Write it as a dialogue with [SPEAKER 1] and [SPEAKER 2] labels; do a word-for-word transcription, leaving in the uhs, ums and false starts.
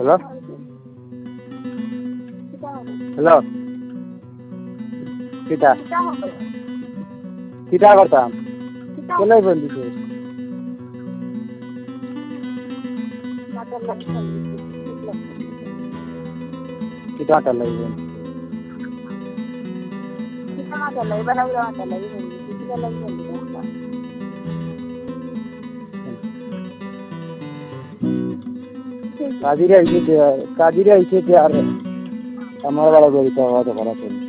[SPEAKER 1] hello hello কিটা কিটা করতাম চলে বন্ধু कितना आटा लगेगा
[SPEAKER 2] कितना आटा लगेगा ना उधर आटा लगेगा कितना लगेगा
[SPEAKER 1] काजीरे ऐसे काजीरे ऐसे यार हमारा वाला कोई तो आवाज़ खराब है